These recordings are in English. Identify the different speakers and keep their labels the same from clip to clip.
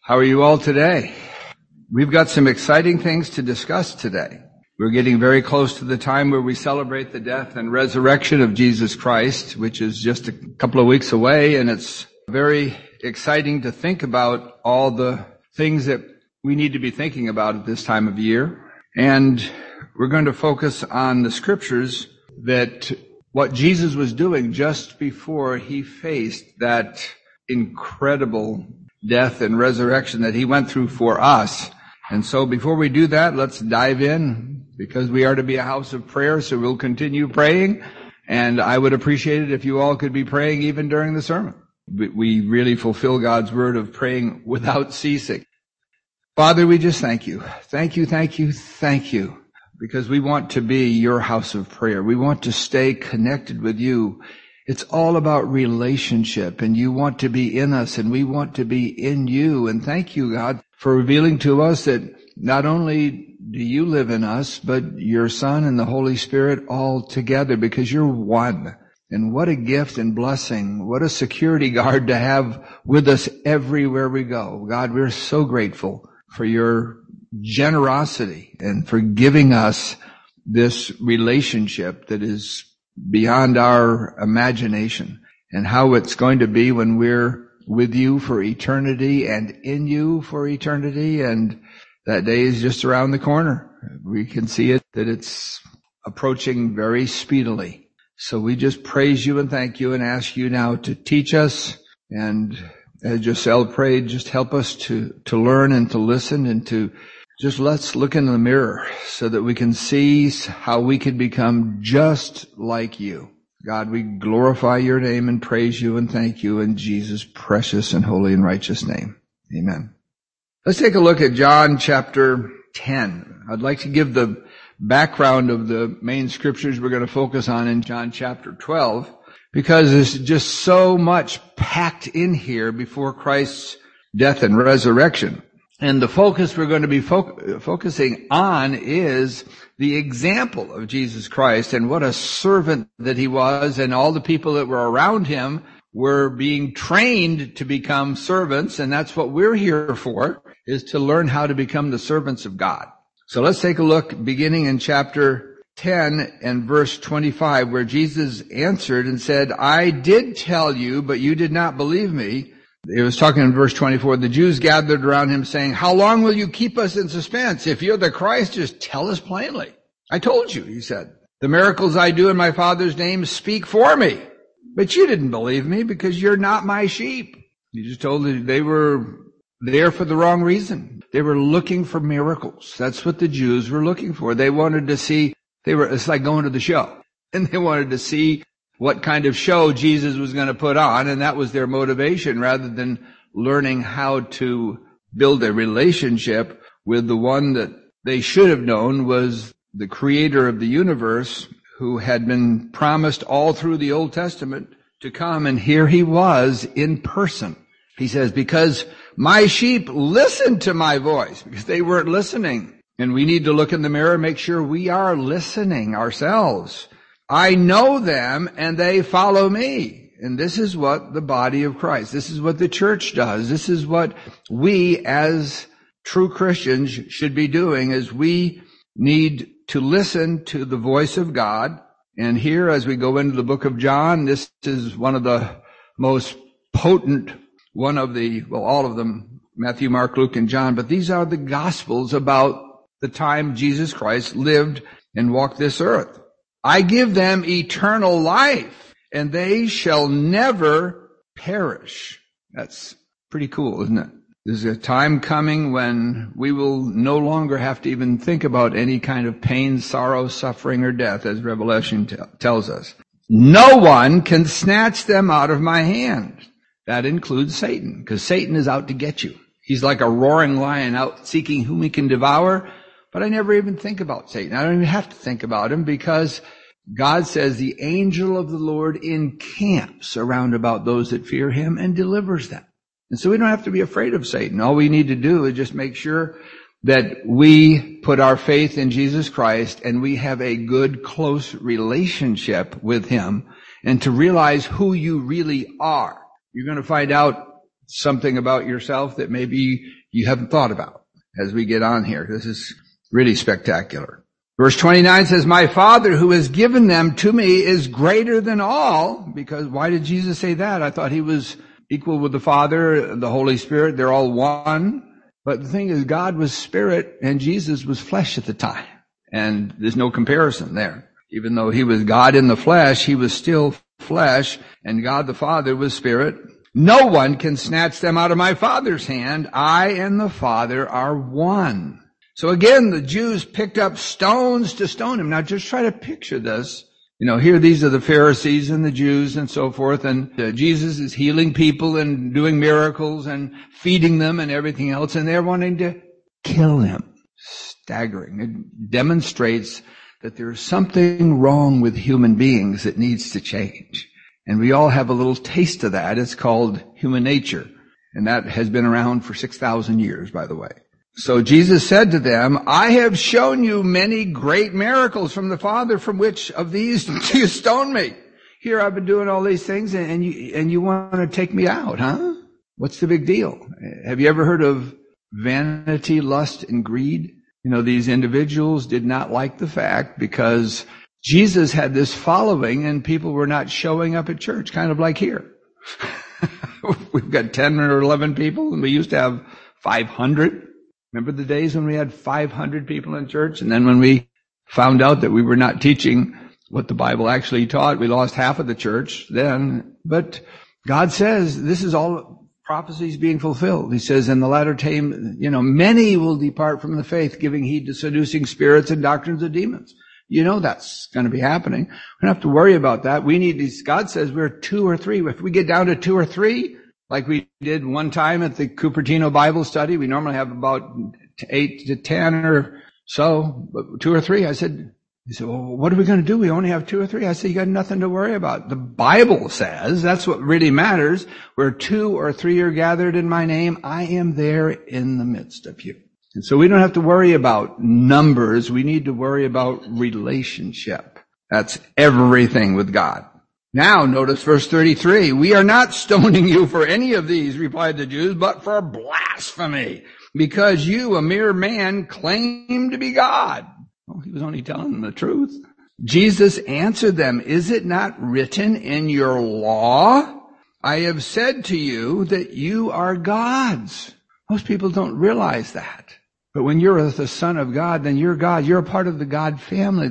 Speaker 1: How are you all today? We've got some exciting things to discuss today. We're getting very close to the time where we celebrate the death and resurrection of Jesus Christ, which is just a couple of weeks away, and it's very exciting to think about all the things that we need to be thinking about at this time of year. And we're going to focus on the scriptures that what Jesus was doing just before he faced that incredible death and resurrection that he went through for us. And so before we do that, let's dive in, because we are to be a house of prayer, so we'll continue praying. And I would appreciate it if you all could be praying even during the sermon. We really fulfill God's word of praying without ceasing. Father, we just thank you. Thank you, thank you, thank you. Because we want to be your house of prayer. We want to stay connected with you. It's all about relationship, and you want to be in us, and we want to be in you. And thank you, God, for revealing to us that not only do you live in us, but your Son and the Holy Spirit all together, because you're one. And what a gift and blessing. What a security guard to have with us everywhere we go. God, we're so grateful for your generosity and for giving us this relationship that is beyond our imagination, and how it's going to be when we're with you for eternity and in you for eternity. And that day is just around the corner. We can see it, that it's approaching very speedily. So we just praise you and thank you and ask you now to teach us. And as Giselle prayed, just help us to learn and to listen, and to just let's look in the mirror so that we can see how we can become just like you. God, we glorify your name and praise you and thank you in Jesus' precious and holy and righteous name. Amen. Let's take a look at John chapter 10. I'd like to give the background of the main scriptures we're going to focus on in John chapter 12, because there's just so much packed in here before Christ's death and resurrection. And the focus we're going to be focusing on is the example of Jesus Christ, and what a servant that he was, and all the people that were around him were being trained to become servants. And that's what we're here for, is to learn how to become the servants of God. So let's take a look beginning in chapter 10 and verse 25, where Jesus answered and said, I did tell you, but you did not believe me. It was talking in verse 24. The Jews gathered around him saying, how long will you keep us in suspense? If you're the Christ, just tell us plainly. I told you, he said. The miracles I do in my Father's name speak for me. But you didn't believe me because you're not my sheep. He just told them they were there for the wrong reason. They were looking for miracles. That's what the Jews were looking for. They wanted to see, it's like going to the show. And they wanted to see what kind of show Jesus was going to put on, and that was their motivation, rather than learning how to build a relationship with the one that they should have known was the creator of the universe, who had been promised all through the Old Testament to come, and here he was in person. He says, because my sheep listen to my voice, because they weren't listening. And we need to look in the mirror and make sure we are listening ourselves. I know them and they follow me. And this is what the body of Christ, this is what the church does. This is what we as true Christians should be doing, is we need to listen to the voice of God. And here, as we go into the book of John, this is one of the most potent, all of them, Matthew, Mark, Luke, and John, but these are the gospels about the time Jesus Christ lived and walked this earth. I give them eternal life, and they shall never perish. That's pretty cool, isn't it? There's a time coming when we will no longer have to even think about any kind of pain, sorrow, suffering, or death, as Revelation tells us. No one can snatch them out of my hand. That includes Satan, because Satan is out to get you. He's like a roaring lion out seeking whom he can devour. But I never even think about Satan. I don't even have to think about him, because God says the angel of the Lord encamps around about those that fear him and delivers them. And so we don't have to be afraid of Satan. All we need to do is just make sure that we put our faith in Jesus Christ and we have a good, close relationship with him, and to realize who you really are. You're going to find out something about yourself that maybe you haven't thought about as we get on here. This is really spectacular. Verse 29 says, my Father who has given them to me is greater than all. Because why did Jesus say that? I thought he was equal with the Father, the Holy Spirit. They're all one. But the thing is, God was spirit and Jesus was flesh at the time. And there's no comparison there. Even though he was God in the flesh, he was still flesh, and God the Father was spirit. No one can snatch them out of my Father's hand. I and the Father are one. So again, the Jews picked up stones to stone him. Now just try to picture this. Here these are the Pharisees and the Jews and so forth, and Jesus is healing people and doing miracles and feeding them and everything else, and they're wanting to kill him. Staggering. It demonstrates that there's something wrong with human beings that needs to change. And we all have a little taste of that. It's called human nature. And that has been around for 6,000 years, by the way. So Jesus said to them, I have shown you many great miracles from the Father. From which of these do you stone me? Here I've been doing all these things and you want to take me out, huh? What's the big deal? Have you ever heard of vanity, lust, and greed? These individuals did not like the fact because Jesus had this following and people were not showing up at church, kind of like here. We've got 10 or 11 people and we used to have 500. Remember the days when we had 500 people in church? And then when we found out that we were not teaching what the Bible actually taught, we lost half of the church then. But God says this is all prophecies being fulfilled. He says in the latter time, many will depart from the faith, giving heed to seducing spirits and doctrines of demons. That's going to be happening. We don't have to worry about that. We need these. God says we're 2 or 3. If we get down to 2 or 3, like we did one time at the Cupertino Bible study, we normally have about 8 to 10 or so, but 2 or 3. He said, well, what are we going to do? We only have 2 or 3. I said, you got nothing to worry about. The Bible says that's what really matters. Where 2 or 3 are gathered in my name, I am there in the midst of you. And so we don't have to worry about numbers. We need to worry about relationship. That's everything with God. Now, notice verse 33. We are not stoning you for any of these, replied the Jews, but for blasphemy, because you, a mere man, claim to be God. Well, he was only telling them the truth. Jesus answered them, is it not written in your law? I have said to you that you are gods. Most people don't realize that. But when you're the Son of God, then you're God. You're a part of the God family,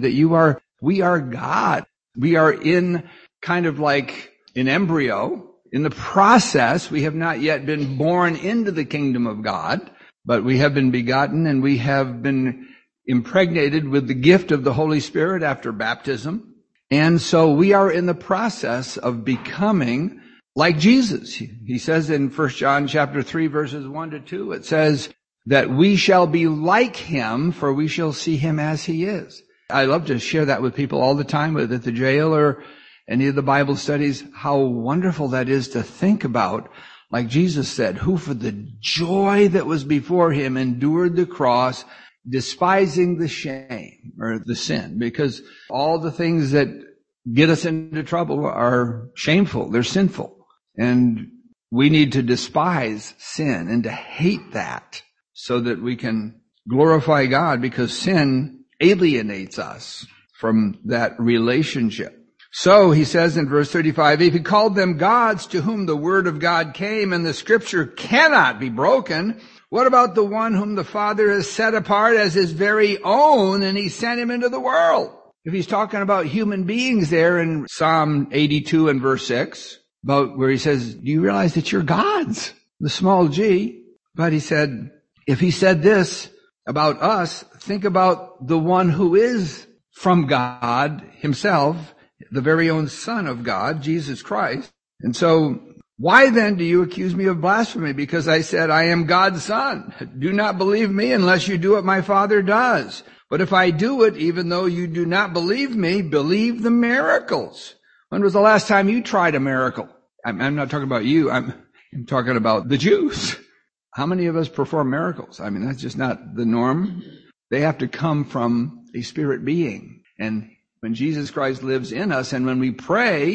Speaker 1: we are God. We are in kind of like an embryo. In the process, we have not yet been born into the kingdom of God, but we have been begotten and we have been impregnated with the gift of the Holy Spirit after baptism. And so we are in the process of becoming like Jesus. He says in 1 John chapter 3 verses 1 to 2, it says that we shall be like him, for we shall see him as he is. I love to share that with people all the time, whether at the jail or any of the Bible studies, how wonderful that is to think about. Like Jesus said, who for the joy that was before him endured the cross, despising the shame or the sin, because all the things that get us into trouble are shameful. They're sinful. And we need to despise sin and to hate that so that we can glorify God, because sin alienates us from that relationship. So he says in verse 35, if he called them gods to whom the word of God came and the scripture cannot be broken, what about the one whom the Father has set apart as his very own and he sent him into the world? If he's talking about human beings there in Psalm 82 and verse 6, about where he says, do you realize that you're gods? The small g. But he said, if he said this about us, think about the one who is from God himself, the very own Son of God, Jesus Christ. And so, why then do you accuse me of blasphemy? Because I said, I am God's Son. Do not believe me unless you do what my Father does. But if I do it, even though you do not believe me, believe the miracles. When was the last time you tried a miracle? I'm not talking about you. I'm talking about the Jews. How many of us perform miracles? I mean, that's just not the norm. They have to come from a spirit being. And when Jesus Christ lives in us and when we pray,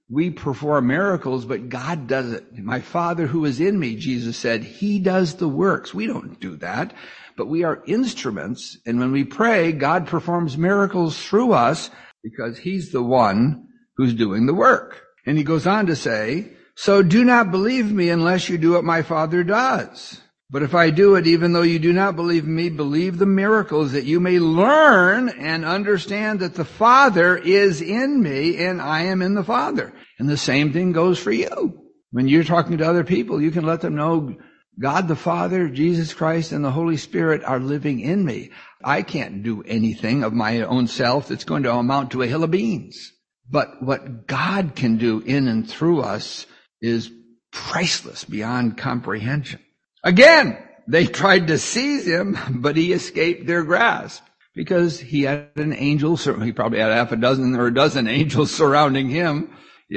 Speaker 1: We perform miracles, but God does it. My Father who is in me, Jesus said, He does the works. We don't do that, but we are instruments. And when we pray, God performs miracles through us because He's the one who's doing the work. And He goes on to say, so do not believe me unless you do what my Father does. But if I do it, even though you do not believe me, believe the miracles, that you may learn and understand that the Father is in me and I am in the Father. And the same thing goes for you. When you're talking to other people, you can let them know God the Father, Jesus Christ, and the Holy Spirit are living in me. I can't do anything of my own self that's going to amount to a hill of beans. But what God can do in and through us is priceless beyond comprehension. Again, they tried to seize him, but he escaped their grasp because he had an angel. Certainly, he probably had half a dozen or a dozen angels surrounding him.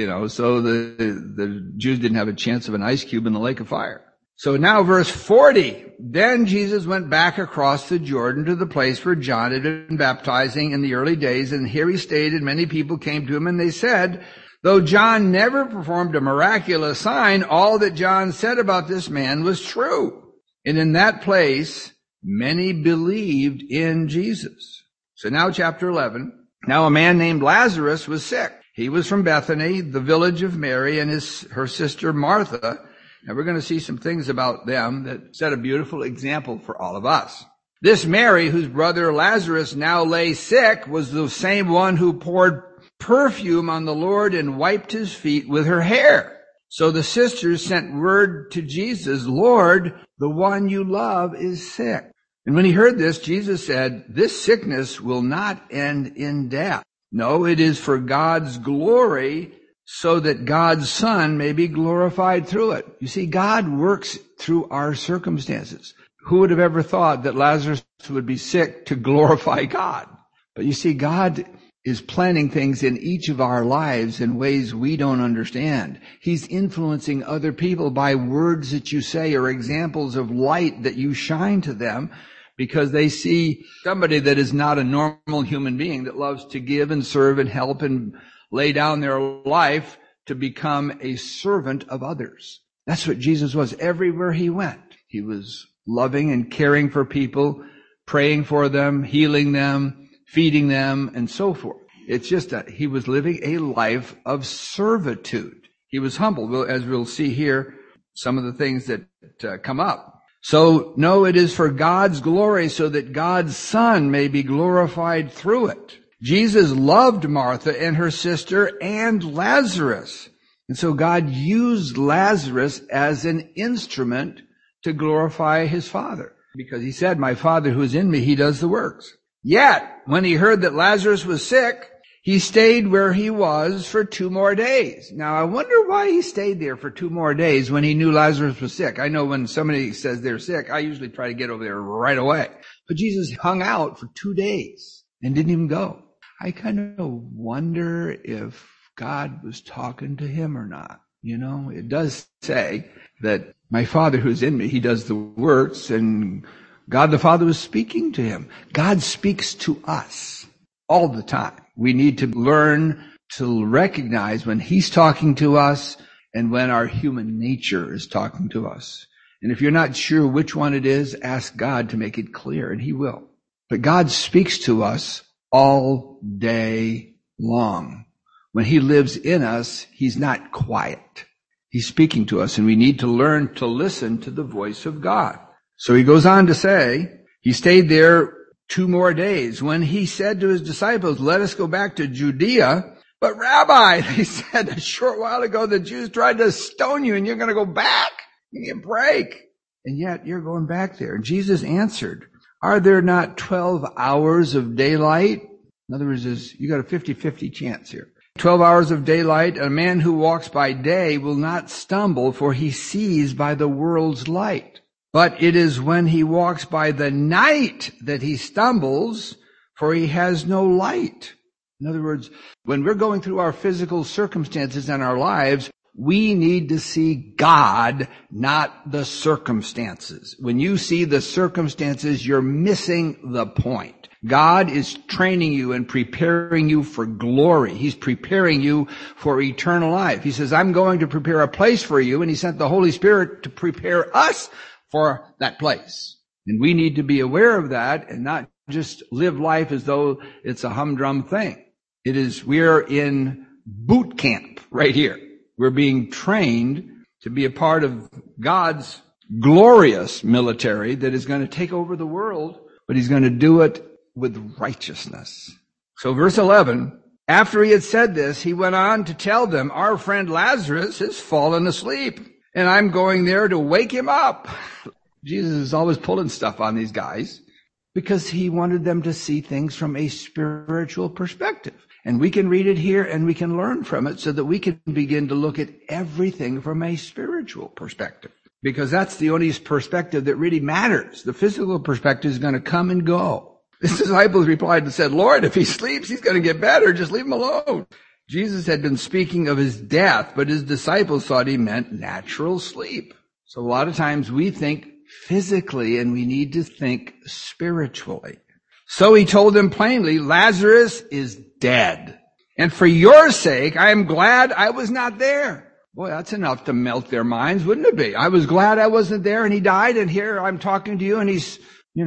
Speaker 1: So the Jews didn't have a chance of an ice cube in the lake of fire. So now verse 40, then Jesus went back across the Jordan to the place where John had been baptizing in the early days, and here he stayed, and many people came to him, and they said, though John never performed a miraculous sign, all that John said about this man was true. And in that place, many believed in Jesus. So now chapter 11. Now a man named Lazarus was sick. He was from Bethany, the village of Mary and her sister Martha. And we're going to see some things about them that set a beautiful example for all of us. This Mary, whose brother Lazarus now lay sick, was the same one who poured perfume on the Lord and wiped his feet with her hair. So the sisters sent word to Jesus, Lord, the one you love is sick. And when he heard this, Jesus said, this sickness will not end in death. No, it is for God's glory, so that God's Son may be glorified through it. You see, God works through our circumstances. Who would have ever thought that Lazarus would be sick to glorify God? But you see, God is planning things in each of our lives in ways we don't understand. He's influencing other people by words that you say or examples of light that you shine to them because they see somebody that is not a normal human being that loves to give and serve and help and lay down their life to become a servant of others. That's what Jesus was everywhere he went. He was loving and caring for people, praying for them, healing them, feeding them, and so forth. It's just that he was living a life of servitude. He was humble, as we'll see here, some of the things that come up. So, no, it is for God's glory, so that God's Son may be glorified through it. Jesus loved Martha and her sister and Lazarus. And so God used Lazarus as an instrument to glorify his Father. Because he said, my Father who is in me, he does the works. Yet, when he heard that Lazarus was sick, he stayed where he was for 2 more days. Now, I wonder why he stayed there for 2 more days when he knew Lazarus was sick. I know when somebody says they're sick, I usually try to get over there right away. But Jesus hung out for 2 days and didn't even go. I kind of wonder if God was talking to him or not. It does say that my Father who's in me, he does the works, and God the Father was speaking to him. God speaks to us all the time. We need to learn to recognize when he's talking to us and when our human nature is talking to us. And if you're not sure which one it is, ask God to make it clear, and he will. But God speaks to us all day long. When he lives in us, he's not quiet. He's speaking to us, and we need to learn to listen to the voice of God. So he goes on to say, he stayed there 2 more days. When he said to his disciples, let us go back to Judea. But Rabbi, they said a short while ago, the Jews tried to stone you and you're going to go back. Give me a break. And yet you're going back there. And Jesus answered, are there not 12 hours of daylight? In other words, you got a 50-50 chance here. 12 hours of daylight. A man who walks by day will not stumble, for he sees by the world's light. But it is when he walks by the night that he stumbles, for he has no light. In other words, when we're going through our physical circumstances in our lives, We need to see God, not the circumstances. When you see the circumstances, you're missing the point. God is training you and preparing you for glory. He's preparing you for eternal life. He says, I'm going to prepare a place for you, and He sent the Holy Spirit to prepare us for that place. And we need to be aware of that and not just live life as though it's a humdrum thing. We're in boot camp right here. We're being trained to be a part of God's glorious military that is going to take over the world, but He's going to do it with righteousness. So verse 11, after He had said this, He went on to tell them, our friend Lazarus has fallen asleep, and I'm going there to wake him up. Jesus is always pulling stuff on these guys because He wanted them to see things from a spiritual perspective. And we can read it here and we can learn from it so that we can begin to look at everything from a spiritual perspective. Because that's the only perspective that really matters. The physical perspective is going to come and go. The disciples replied and said, Lord, if he sleeps, he's going to get better. Just leave him alone. Jesus had been speaking of his death, but his disciples thought he meant natural sleep. So a lot of times we think physically and we need to think spiritually. So He told them plainly, Lazarus is dead. And for your sake, I am glad I was not there. Boy, that's enough to melt their minds, wouldn't it be? I was glad I wasn't there and he died, and here I'm talking to you and he's,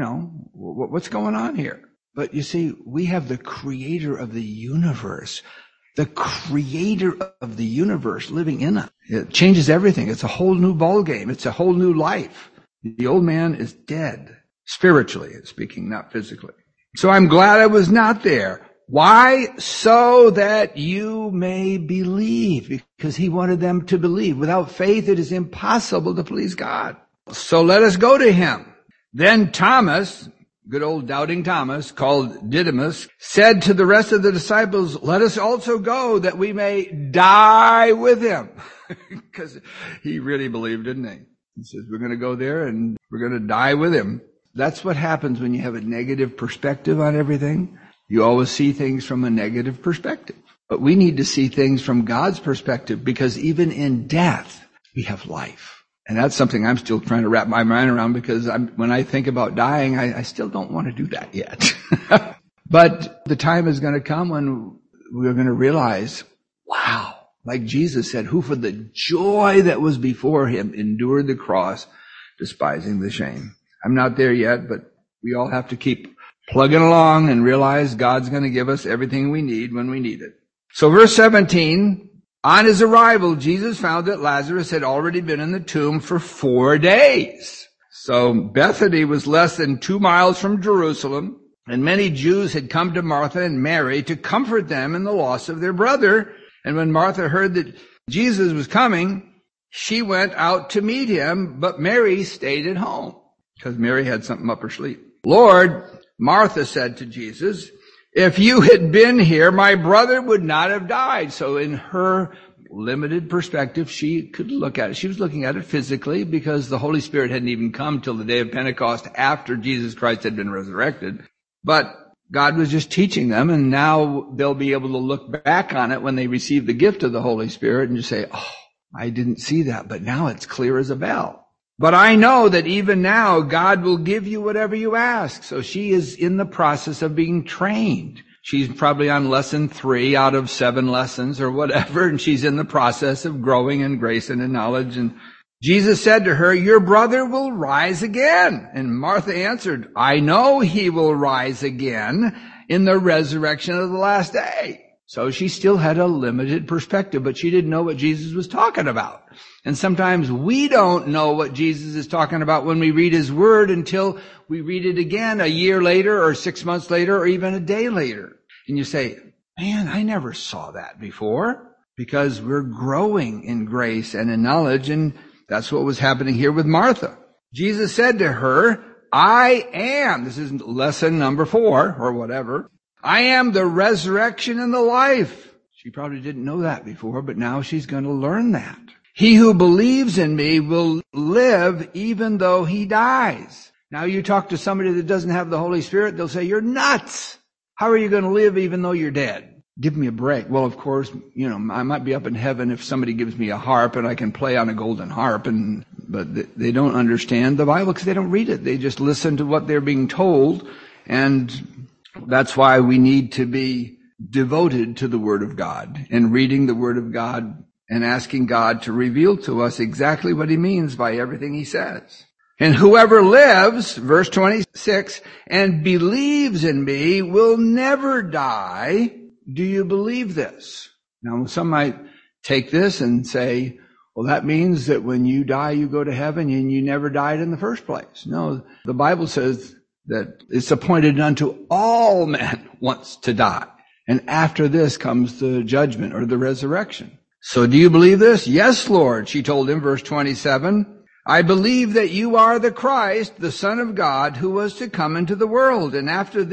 Speaker 1: what's going on here? But you see, we have the creator of the universe. The creator of the universe living in us. It changes everything. It's a whole new ballgame. It's a whole new life. The old man is dead. Spiritually speaking, not physically. So I'm glad I was not there. Why? So that you may believe. Because He wanted them to believe. Without faith, it is impossible to please God. So let us go to Him. Then Thomas, good old doubting Thomas, called Didymus, said to the rest of the disciples, let us also go that we may die with Him. Because he really believed, didn't he? He says, we're going to go there and we're going to die with Him. That's what happens when you have a negative perspective on everything. You always see things from a negative perspective. But we need to see things from God's perspective, because even in death, we have life. And that's something I'm still trying to wrap my mind around, because when I think about dying, I still don't want to do that yet. But the time is going to come when we're going to realize, wow, like Jesus said, who for the joy that was before Him endured the cross, despising the shame. I'm not there yet, but we all have to keep plugging along and realize God's going to give us everything we need when we need it. So verse 17, on His arrival, Jesus found that Lazarus had already been in the tomb for 4 days. So Bethany was less than 2 miles from Jerusalem, and many Jews had come to Martha and Mary to comfort them in the loss of their brother. And when Martha heard that Jesus was coming, she went out to meet Him, but Mary stayed at home. Because Mary had something up her sleeve. Lord, Martha said to Jesus, if you had been here, my brother would not have died. So in her limited perspective, she could look at it. She was looking at it physically, because the Holy Spirit hadn't even come till the day of Pentecost after Jesus Christ had been resurrected. But God was just teaching them, and now they'll be able to look back on it when they receive the gift of the Holy Spirit and just say, oh, I didn't see that, but now it's clear as a bell. But I know that even now God will give you whatever you ask. So she is in the process of being trained. She's probably on lesson 3 out of 7 lessons or whatever, and she's in the process of growing in grace and in knowledge. And Jesus said to her, your brother will rise again. And Martha answered, I know he will rise again in the resurrection of the last day. So she still had a limited perspective, but she didn't know what Jesus was talking about. And sometimes we don't know what Jesus is talking about when we read His Word until we read it again a year later or 6 months later or even a day later. And you say, man, I never saw that before, because we're growing in grace and in knowledge. And that's what was happening here with Martha. Jesus said to her, I am, this is lesson number 4 or whatever, I am the resurrection and the life. She probably didn't know that before, but now she's going to learn that. He who believes in me will live even though he dies. Now you talk to somebody that doesn't have the Holy Spirit, they'll say, you're nuts. How are you going to live even though you're dead? Give me a break. Well, of course, I might be up in heaven if somebody gives me a harp and I can play on a golden harp, but they don't understand the Bible because they don't read it. They just listen to what they're being told, and that's why we need to be devoted to the Word of God and reading the Word of God and asking God to reveal to us exactly what He means by everything He says. And whoever lives, verse 26, and believes in me will never die. Do you believe this? Now, some might take this and say, well, that means that when you die, you go to heaven and you never died in the first place. No, the Bible says that it's appointed unto all men once to die. And after this comes the judgment or the resurrection. So do you believe this? Yes, Lord, she told him, verse 27. I believe that you are the Christ, the Son of God, who was to come into the world. And after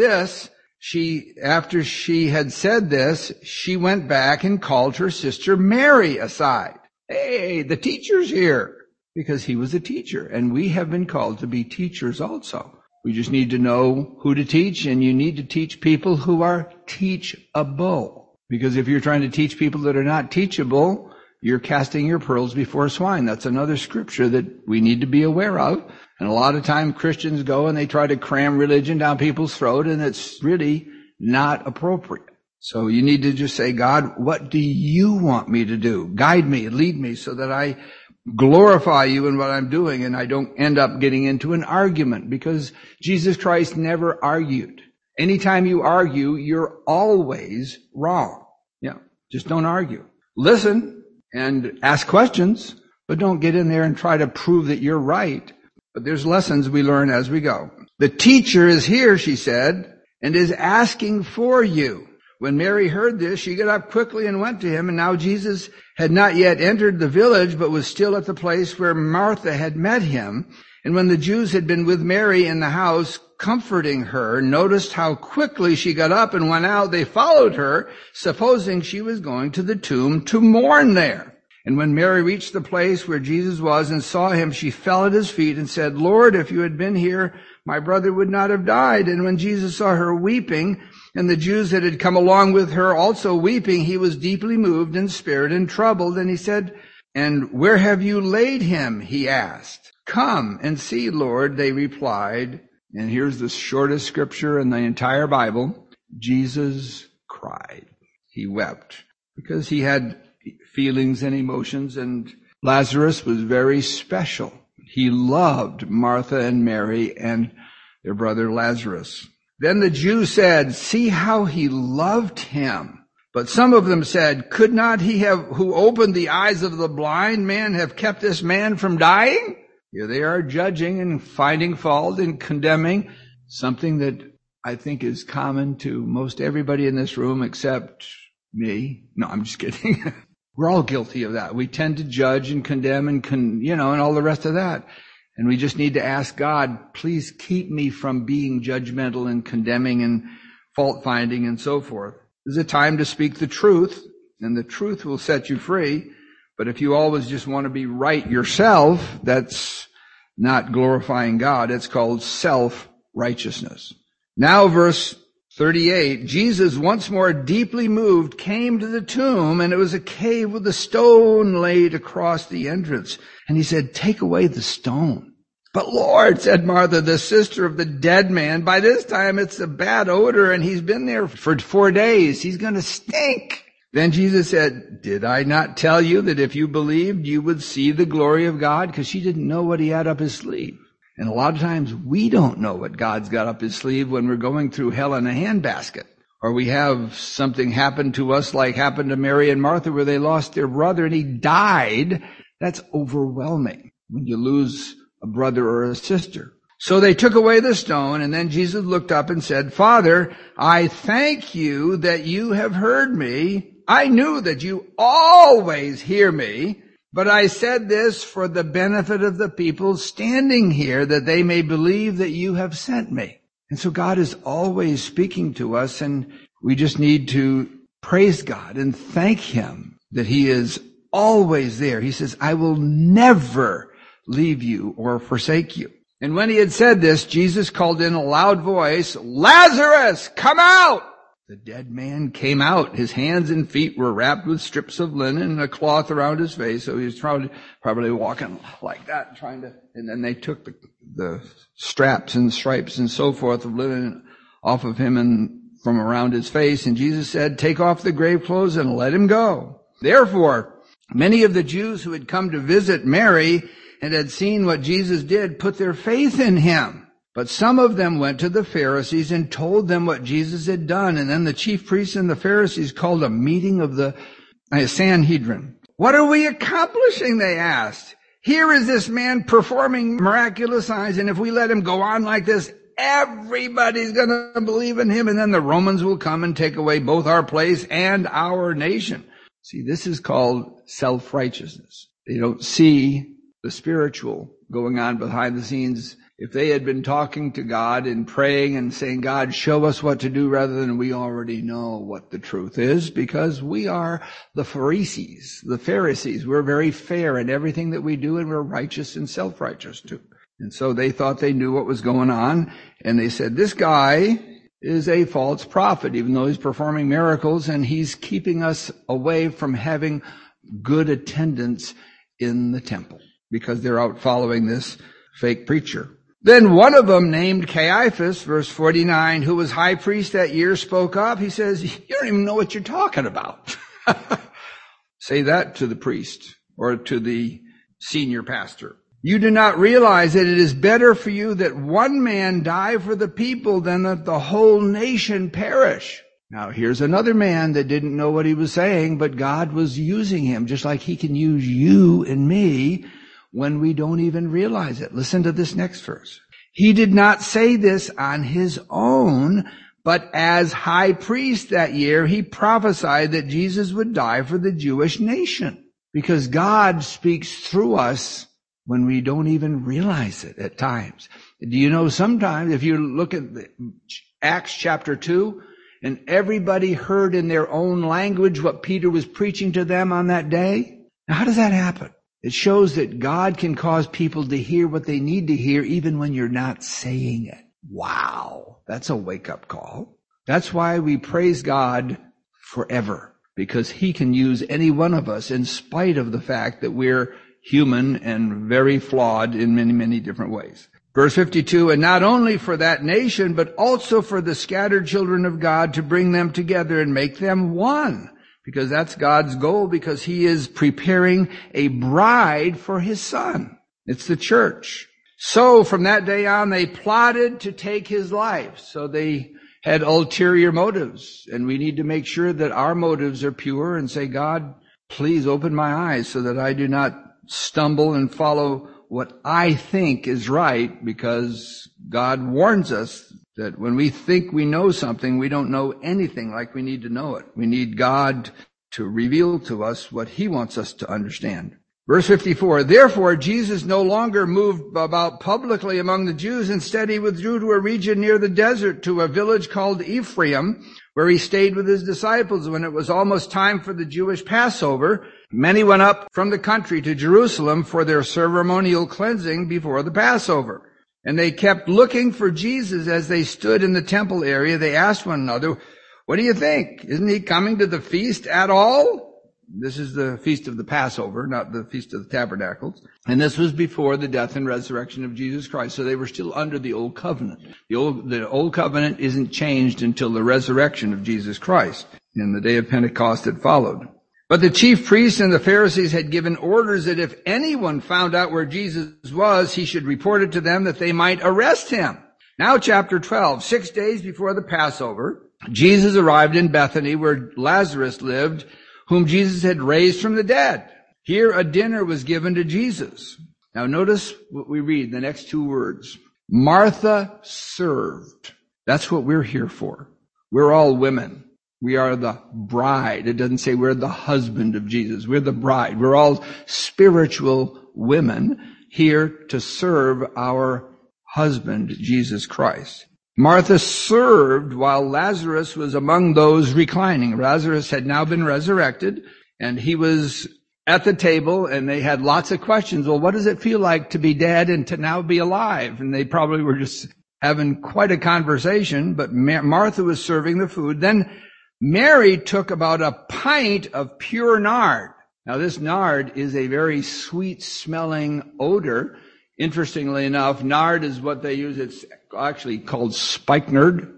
Speaker 1: she had said this, she went back and called her sister Mary aside. Hey, the teacher's here. Because he was a teacher, and we have been called to be teachers also. We just need to know who to teach, and you need to teach people who are teachable. Because if you're trying to teach people that are not teachable, you're casting your pearls before swine. That's another scripture that we need to be aware of. And a lot of time Christians go and they try to cram religion down people's throat, and it's really not appropriate. So you need to just say, God, what do you want me to do? Guide me, lead me so that I glorify you in what I'm doing and I don't end up getting into an argument, because Jesus Christ never argued. Anytime you argue, you're always wrong. Yeah, just don't argue. Listen and ask questions, but don't get in there and try to prove that you're right. But there's lessons we learn as we go. The teacher is here, she said, and is asking for you. When Mary heard this, she got up quickly and went to him. And now Jesus had not yet entered the village, but was still at the place where Martha had met him. And when the Jews had been with Mary in the house, comforting her, noticed how quickly she got up and went out, they followed her, supposing she was going to the tomb to mourn there. And when Mary reached the place where Jesus was and saw him, she fell at his feet and said, Lord, if you had been here, my brother would not have died. And when Jesus saw her weeping, and the Jews that had come along with her also weeping, he was deeply moved in spirit and troubled. And he said, and where have you laid him? He asked. Come and see, Lord, they replied. And here's the shortest scripture in the entire Bible. Jesus cried. He wept because he had feelings and emotions, and Lazarus was very special. He loved Martha and Mary and their brother Lazarus. Then the Jews said, see how he loved him. But some of them said, could not he have, who opened the eyes of the blind man, have kept this man from dying? Here they are judging and finding fault and condemning something that I think is common to most everybody in this room except me. No, I'm just kidding. We're all guilty of that. We tend to judge and condemn and all the rest of that. And we just need to ask God, please keep me from being judgmental and condemning and fault finding and so forth. This is a time to speak the truth, and the truth will set you free. But if you always just want to be right yourself, that's not glorifying God. It's called self-righteousness. Now, verse 38, Jesus, once more deeply moved, came to the tomb, and it was a cave with a stone laid across the entrance. And he said, take away the stone. But Lord, said Martha, the sister of the dead man, by this time it's a bad odor, and he's been there for 4 days. He's going to stink. Then Jesus said, did I not tell you that if you believed, you would see the glory of God? Because she didn't know what he had up his sleeve. And a lot of times we don't know what God's got up his sleeve when we're going through hell in a handbasket. Or we have something happen to us like happened to Mary and Martha where they lost their brother and he died. That's overwhelming when you lose a brother or a sister. So they took away the stone, and then Jesus looked up and said, Father, I thank you that you have heard me. I knew that you always hear me, but I said this for the benefit of the people standing here, that they may believe that you have sent me. And so God is always speaking to us, and we just need to praise God and thank him that he is always there. He says, I will never leave you or forsake you. And when he had said this, Jesus called in a loud voice, Lazarus, come out! The dead man came out. His hands and feet were wrapped with strips of linen and a cloth around his face. So he was probably walking like that, and then they took the straps and stripes and so forth of linen off of him and from around his face. And Jesus said, "Take off the grave clothes and let him go." Therefore, many of the Jews who had come to visit Mary and had seen what Jesus did put their faith in him. But some of them went to the Pharisees and told them what Jesus had done. And then the chief priests and the Pharisees called a meeting of the Sanhedrin. "What are we accomplishing?" they asked. "Here is this man performing miraculous signs, and if we let him go on like this, everybody's going to believe in him, and then the Romans will come and take away both our place and our nation." See, this is called self-righteousness. They don't see the spiritual going on behind the scenes. If they had been talking to God and praying and saying, "God, show us what to do," rather than we already know what the truth is, because we are the Pharisees. We're very fair in everything that we do, and we're righteous and self-righteous too. And so they thought they knew what was going on, and they said, "This guy is a false prophet, even though he's performing miracles, and he's keeping us away from having good attendance in the temple," because they're out following this fake preacher. Then one of them, named Caiaphas, verse 49, who was high priest that year, spoke up. He says, "You don't even know what you're talking about." Say that to the priest or to the senior pastor. "You do not realize that it is better for you that one man die for the people than that the whole nation perish." Now here's another man that didn't know what he was saying, but God was using him, just like he can use you and me when we don't even realize it. Listen to this next verse. "He did not say this on his own, but as high priest that year, he prophesied that Jesus would die for the Jewish nation." Because God speaks through us when we don't even realize it at times. Do you know sometimes, if you look at Acts chapter 2, and everybody heard in their own language what Peter was preaching to them on that day? Now, how does that happen? It shows that God can cause people to hear what they need to hear even when you're not saying it. Wow, that's a wake-up call. That's why we praise God forever, because he can use any one of us in spite of the fact that we're human and very flawed in many, many different ways. Verse 52, "And not only for that nation, but also for the scattered children of God, to bring them together and make them one." Because that's God's goal, because he is preparing a bride for his son. It's the church. "So from that day on, they plotted to take his life." So they had ulterior motives. And we need to make sure that our motives are pure and say, "God, please open my eyes so that I do not stumble and follow what I think is right," because God warns us that when we think we know something, we don't know anything like we need to know it. We need God to reveal to us what he wants us to understand. Verse 54, "Therefore Jesus no longer moved about publicly among the Jews. Instead, he withdrew to a region near the desert, to a village called Ephraim, where he stayed with his disciples. When it was almost time for the Jewish Passover, many went up from the country to Jerusalem for their ceremonial cleansing before the Passover. And they kept looking for Jesus as they stood in the temple area. They asked one another, 'What do you think? Isn't he coming to the feast at all?'" This is the feast of the Passover, not the Feast of the Tabernacles. And this was before the death and resurrection of Jesus Christ. So they were still under the old covenant. The old covenant isn't changed until the resurrection of Jesus Christ. And the day of Pentecost had followed. "But the chief priests and the Pharisees had given orders that if anyone found out where Jesus was, he should report it to them, that they might arrest him." Now chapter 12, 6 days before the Passover, Jesus arrived in Bethany, where Lazarus lived, whom Jesus had raised from the dead. Here a dinner was given to Jesus. Now notice what we read, the next two words. Martha served. That's what we're here for. We're all women. We are the bride. It doesn't say we're the husband of Jesus. We're the bride. We're all spiritual women here to serve our husband, Jesus Christ. Martha served while Lazarus was among those reclining. Lazarus had now been resurrected, and he was at the table, and they had lots of questions. Well, what does it feel like to be dead and to now be alive? And they probably were just having quite a conversation, but Martha was serving the food. Then Mary took about a pint of pure nard. Now this nard is a very sweet smelling odor. Interestingly enough, nard is what they use. It's actually called spikenard.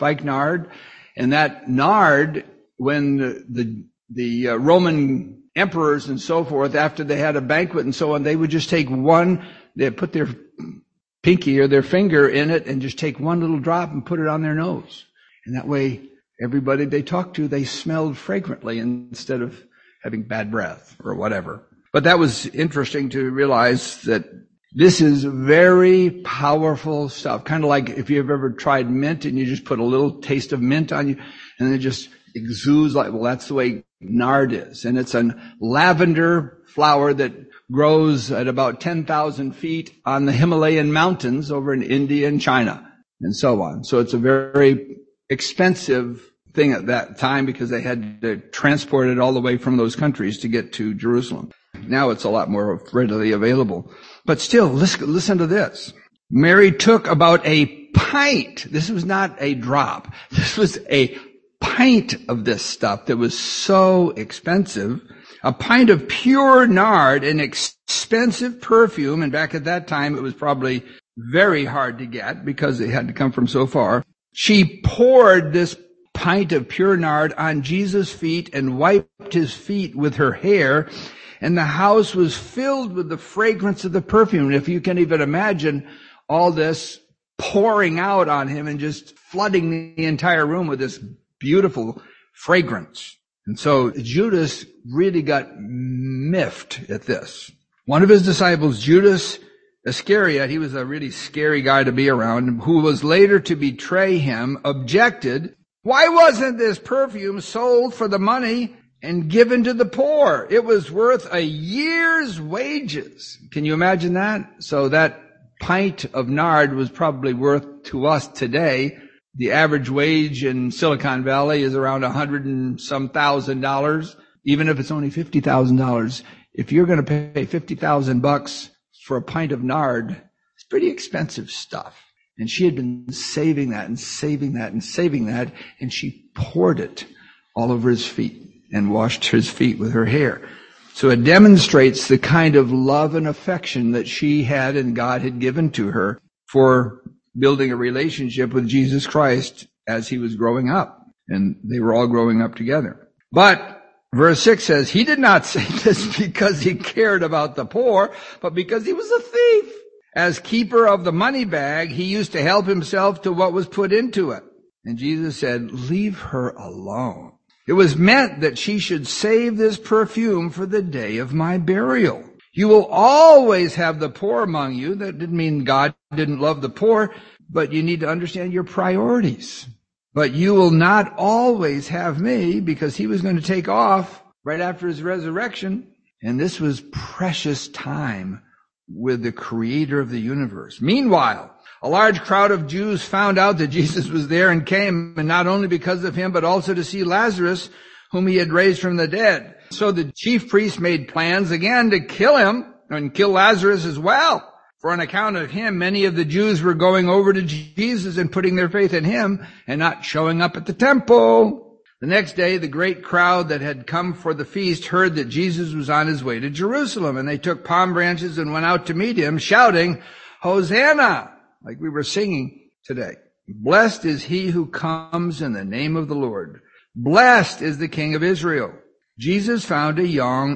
Speaker 1: And that nard, when the Roman emperors and so forth, after they had a banquet and so on, they would just take they'd put their pinky or their finger in it and just take one little drop and put it on their nose. And that way, everybody they talked to, they smelled fragrantly instead of having bad breath or whatever. But that was interesting to realize that this is very powerful stuff. Kind of like if you've ever tried mint and you just put a little taste of mint on you and it just exudes like, well, that's the way nard is. And it's a lavender flower that grows at about 10,000 feet on the Himalayan mountains over in India and China and so on. So it's a very expensive thing at that time because they had to transport it all the way from those countries to get to Jerusalem. Now it's a lot more readily available. But still, listen to this. Mary took about a pint. This was not a drop. This was a pint of this stuff that was so expensive. A pint of pure nard, an expensive perfume. And back at that time, it was probably very hard to get because it had to come from so far. She poured this pint of pure nard on Jesus' feet and wiped his feet with her hair. And the house was filled with the fragrance of the perfume. And if you can even imagine all this pouring out on him and just flooding the entire room with this beautiful fragrance. And so Judas really got miffed at this. One of his disciples, Judas Iscariot, he was a really scary guy to be around, who was later to betray him, objected, "Why wasn't this perfume sold for the money and given to the poor? It was worth a year's wages." Can you imagine that? So that pint of nard was probably worth to us today. The average wage in Silicon Valley is around $100 and some $1,000. Even if it's only $50,000, if you're going to pay $50,000 for a pint of nard, it's pretty expensive stuff. And she had been saving that and saving that and saving that, and she poured it all over his feet and washed his feet with her hair. So it demonstrates the kind of love and affection that she had and God had given to her for building a relationship with Jesus Christ as he was growing up. And they were all growing up together. But verse 6 says, he did not say this because he cared about the poor, but because he was a thief. As keeper of the money bag, he used to help himself to what was put into it. And Jesus said, leave her alone. It was meant that she should save this perfume for the day of my burial. You will always have the poor among you. That didn't mean God didn't love the poor, but you need to understand your priorities. But you will not always have me, because he was going to take off right after his resurrection. And this was precious time with the creator of the universe. Meanwhile, a large crowd of Jews found out that Jesus was there and came, and not only because of him, but also to see Lazarus, whom he had raised from the dead. So the chief priests made plans again to kill him and kill Lazarus as well. For on account of him, many of the Jews were going over to Jesus and putting their faith in him and not showing up at the temple. The next day, the great crowd that had come for the feast heard that Jesus was on his way to Jerusalem, and they took palm branches and went out to meet him, shouting, Hosanna, like we were singing today. Blessed is he who comes in the name of the Lord. Blessed is the King of Israel. Jesus found a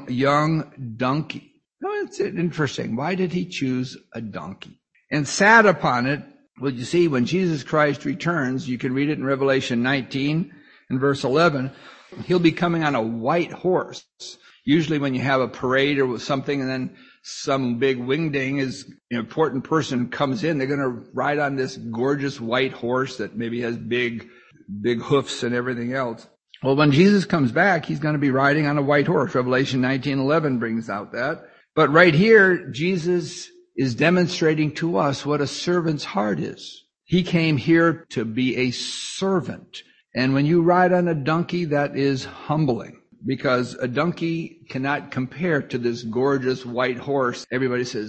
Speaker 1: young donkey. Now, it's interesting. Why did he choose a donkey? And sat upon it. Well, you see, when Jesus Christ returns, you can read it in Revelation 19 and verse 11, he'll be coming on a white horse. Usually when you have a parade or something and then some big wingding is an important person comes in, they're going to ride on this gorgeous white horse that maybe has big hoofs and everything else. Well, when Jesus comes back, he's going to be riding on a white horse. Revelation 19:11 brings out that. But right here, Jesus is demonstrating to us what a servant's heart is. He came here to be a servant. And when you ride on a donkey, that is humbling, because a donkey cannot compare to this gorgeous white horse. Everybody says,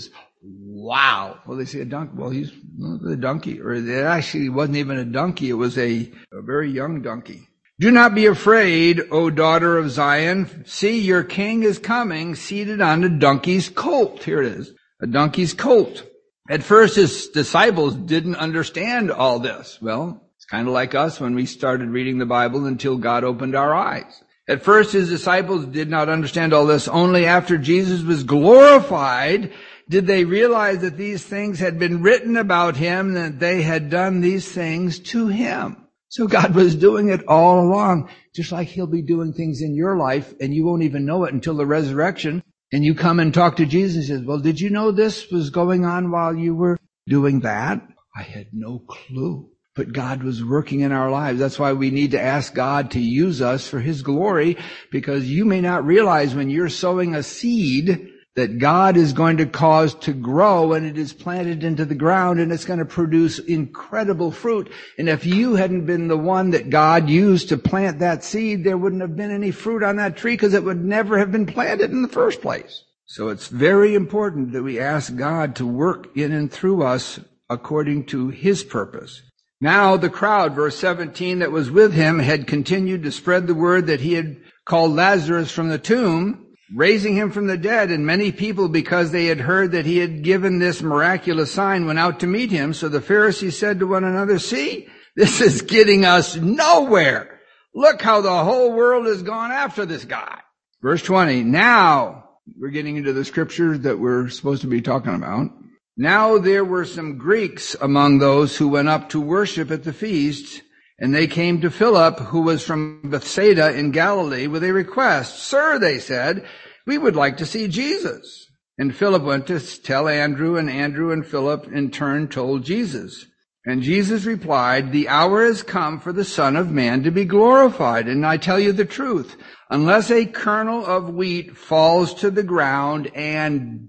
Speaker 1: wow. Well, they say a donkey. Well, he's the donkey. Or it actually wasn't even a donkey. It was a very young donkey. Do not be afraid, O daughter of Zion. See, your king is coming, seated on a donkey's colt. Here it is, a donkey's colt. At first, his disciples didn't understand all this. Well, it's kind of like us when we started reading the Bible until God opened our eyes. At first, his disciples did not understand all this. Only after Jesus was glorified did they realize that these things had been written about him, that they had done these things to him. So God was doing it all along, just like he'll be doing things in your life, and you won't even know it until the resurrection. And you come and talk to Jesus and says, well, did you know this was going on while you were doing that? I had no clue. But God was working in our lives. That's why we need to ask God to use us for his glory, because you may not realize when you're sowing a seed that God is going to cause to grow, and it is planted into the ground, and it's going to produce incredible fruit. And if you hadn't been the one that God used to plant that seed, there wouldn't have been any fruit on that tree, because it would never have been planted in the first place. So it's very important that we ask God to work in and through us according to his purpose. Now the crowd, verse 17, that was with him had continued to spread the word that he had called Lazarus from the tomb, raising him from the dead, and many people, because they had heard that he had given this miraculous sign, went out to meet him. So the Pharisees said to one another, see, this is getting us nowhere. Look how the whole world has gone after this guy. Verse 20, now we're getting into the scriptures that we're supposed to be talking about. Now there were some Greeks among those who went up to worship at the feast, and they came to Philip, who was from Bethsaida in Galilee, with a request. Sir, they said, we would like to see Jesus. And Philip went to tell Andrew, and Andrew and Philip in turn told Jesus. And Jesus replied, the hour has come for the Son of Man to be glorified. And I tell you the truth, unless a kernel of wheat falls to the ground and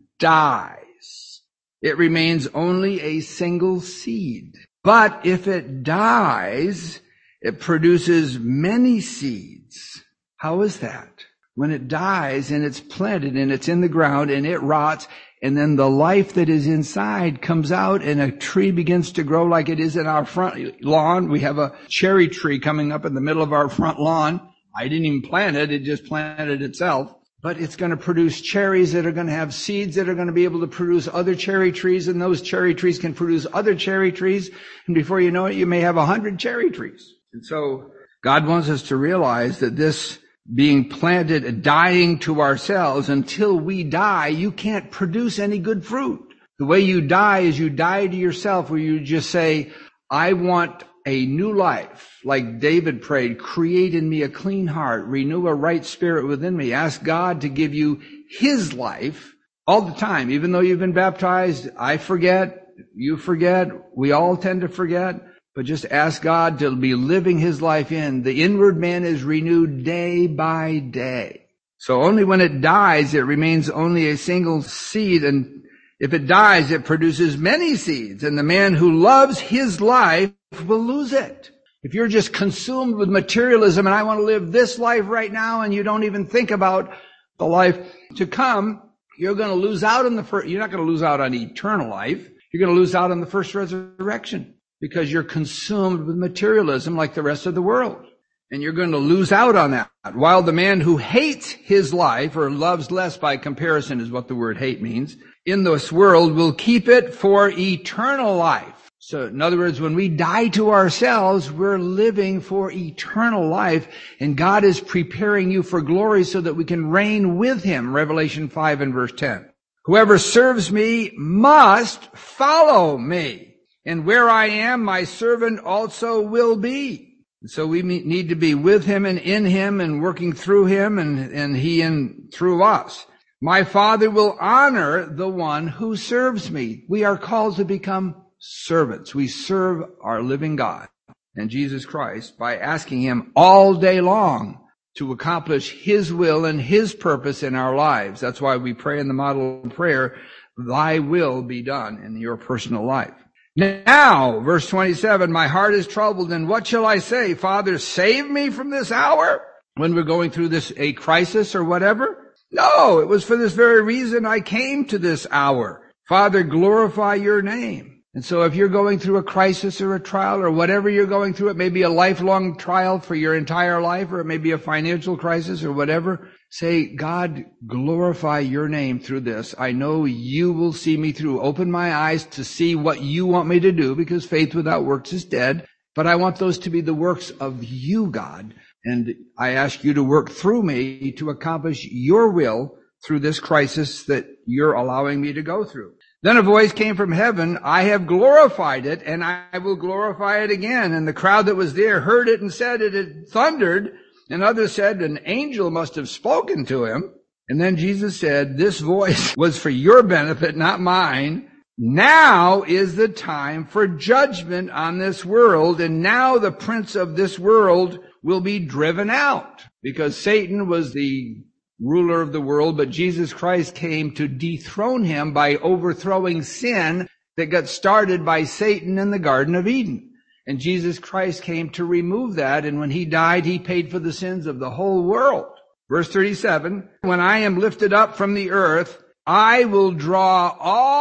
Speaker 1: dies, it remains only a single seed. But if it dies, it produces many seeds. How is that? When it dies and it's planted and it's in the ground and it rots, and then the life that is inside comes out and a tree begins to grow like it is in our front lawn. We have a cherry tree coming up in the middle of our front lawn. I didn't even plant it. It just planted itself. But it's going to produce cherries that are going to have seeds that are going to be able to produce other cherry trees, and those cherry trees can produce other cherry trees. And before you know it, you may have 100 cherry trees. And so God wants us to realize that this being planted, dying to ourselves, until we die, you can't produce any good fruit. The way you die is you die to yourself, where you just say, I want a new life. Like David prayed, create in me a clean heart, renew a right spirit within me. Ask God to give you his life all the time. Even though you've been baptized, I forget, you forget, we all tend to forget. But just ask God to be living his life in. The inward man is renewed day by day. So only when it dies, it remains only a single seed. And if it dies, it produces many seeds. And the man who loves his life will lose it. If you're just consumed with materialism and I want to live this life right now, and you don't even think about the life to come, you're going to lose out on you're not going to lose out on eternal life. You're going to lose out on the first resurrection, because you're consumed with materialism like the rest of the world. And you're going to lose out on that. While the man who hates his life, or loves less by comparison is what the word hate means, in this world will keep it for eternal life. So in other words, when we die to ourselves, we're living for eternal life, and God is preparing you for glory so that we can reign with him. Revelation 5 and verse 10. Whoever serves me must follow me, and where I am, my servant also will be. So we need to be with him and in him and working through him, and he in through us. My Father will honor the one who serves me. We are called to become servants. We serve our living God and Jesus Christ by asking him all day long to accomplish his will and his purpose in our lives. That's why we pray in the model prayer, thy will be done in your personal life. Now, verse 27, my heart is troubled, and what shall I say? Father, save me from this hour, when we're going through a crisis or whatever? No, it was for this very reason I came to this hour. Father, glorify your name. And so if you're going through a crisis or a trial or whatever you're going through, it may be a lifelong trial for your entire life, or it may be a financial crisis or whatever. Say, God, glorify your name through this. I know you will see me through. Open my eyes to see what you want me to do, because faith without works is dead. But I want those to be the works of you, God. And I ask you to work through me to accomplish your will through this crisis that you're allowing me to go through. Then a voice came from heaven, I have glorified it, and I will glorify it again. And the crowd that was there heard it and said it had thundered. And others said, an angel must have spoken to him. And then Jesus said, this voice was for your benefit, not mine. Now is the time for judgment on this world. And now the prince of this world will be driven out. Because Satan was the ruler of the world, but Jesus Christ came to dethrone him by overthrowing sin that got started by Satan in the Garden of Eden. And Jesus Christ came to remove that, and when he died, he paid for the sins of the whole world. Verse 37, when I am lifted up from the earth, I will draw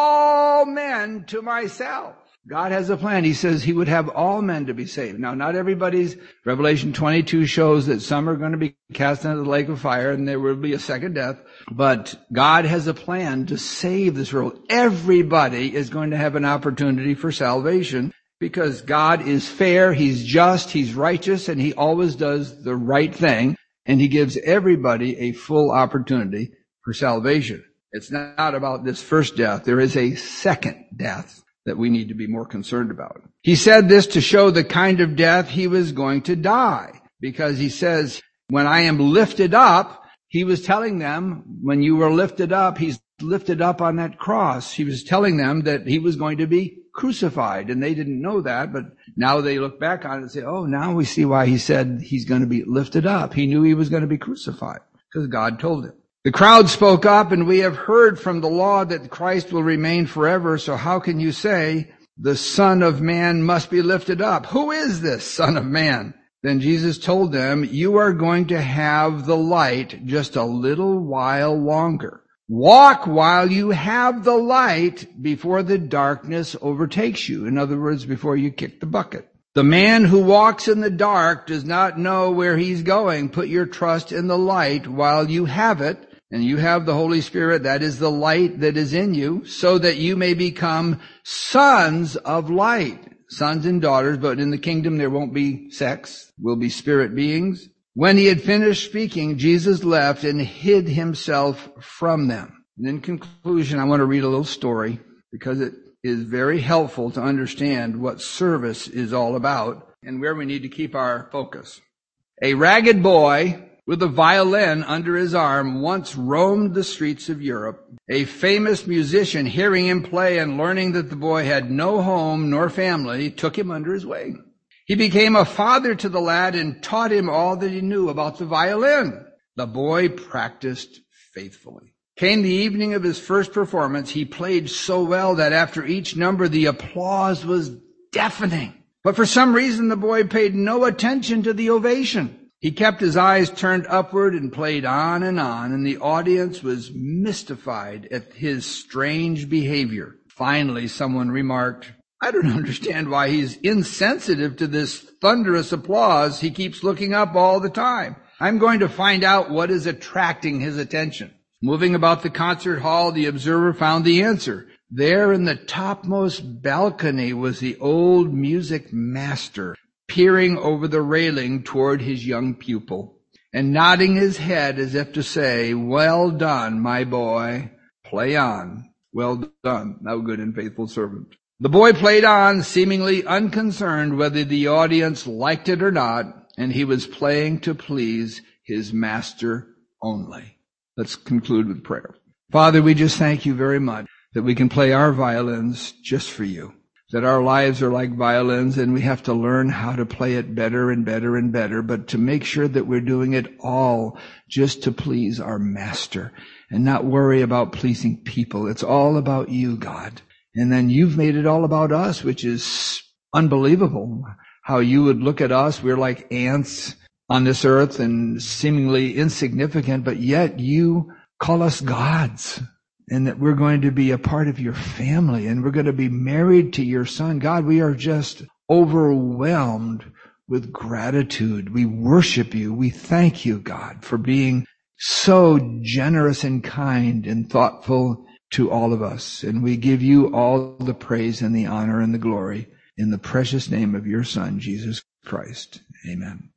Speaker 1: all men to myself. God has a plan. He says he would have all men to be saved. Now, not everybody's. Revelation 22 shows that some are going to be cast into the lake of fire and there will be a second death. But God has a plan to save this world. Everybody is going to have an opportunity for salvation because God is fair, he's just, he's righteous, and he always does the right thing. And he gives everybody a full opportunity for salvation. It's not about this first death. There is a second death that we need to be more concerned about. He said this to show the kind of death he was going to die, because he says, when I am lifted up, he was telling them, when you were lifted up, he's lifted up on that cross. He was telling them that he was going to be crucified, and they didn't know that, but now they look back on it and say, oh, now we see why he said he's going to be lifted up. He knew he was going to be crucified because God told him. The crowd spoke up, and we have heard from the law that Christ will remain forever. So how can you say the Son of Man must be lifted up? Who is this Son of Man? Then Jesus told them, you are going to have the light just a little while longer. Walk while you have the light before the darkness overtakes you. In other words, before you kick the bucket. The man who walks in the dark does not know where he's going. Put your trust in the light while you have it. And you have the Holy Spirit, that is the light that is in you, so that you may become sons of light. Sons and daughters, but in the kingdom there won't be sex. We'll be spirit beings. When he had finished speaking, Jesus left and hid himself from them. And in conclusion, I want to read a little story because it is very helpful to understand what service is all about and where we need to keep our focus. A ragged boy with a violin under his arm once roamed the streets of Europe. A famous musician, hearing him play and learning that the boy had no home nor family, took him under his wing. He became a father to the lad and taught him all that he knew about the violin. The boy practiced faithfully. Came the evening of his first performance. He played so well that after each number the applause was deafening. But for some reason the boy paid no attention to the ovation. He kept his eyes turned upward and played on, and the audience was mystified at his strange behavior. Finally, someone remarked, I don't understand why he's insensitive to this thunderous applause. He keeps looking up all the time. I'm going to find out what is attracting his attention. Moving about the concert hall, the observer found the answer. There in the topmost balcony was the old music master, peering over the railing toward his young pupil and nodding his head as if to say, well done, my boy. Play on. Well done, thou good and faithful servant. The boy played on, seemingly unconcerned whether the audience liked it or not, and he was playing to please his master only. Let's conclude with prayer. Father, we just thank you very much that we can play our violins just for you. That our lives are like violins and we have to learn how to play it better and better and better, but to make sure that we're doing it all just to please our master and not worry about pleasing people. It's all about you, God. And then you've made it all about us, which is unbelievable. How you would look at us. We're like ants on this earth and seemingly insignificant, but yet you call us gods. and that we're going to be a part of your family, and we're going to be married to your Son. God, we are just overwhelmed with gratitude. We worship you. We thank you, God, for being so generous and kind and thoughtful to all of us. And we give you all the praise and the honor and the glory in the precious name of your Son, Jesus Christ. Amen.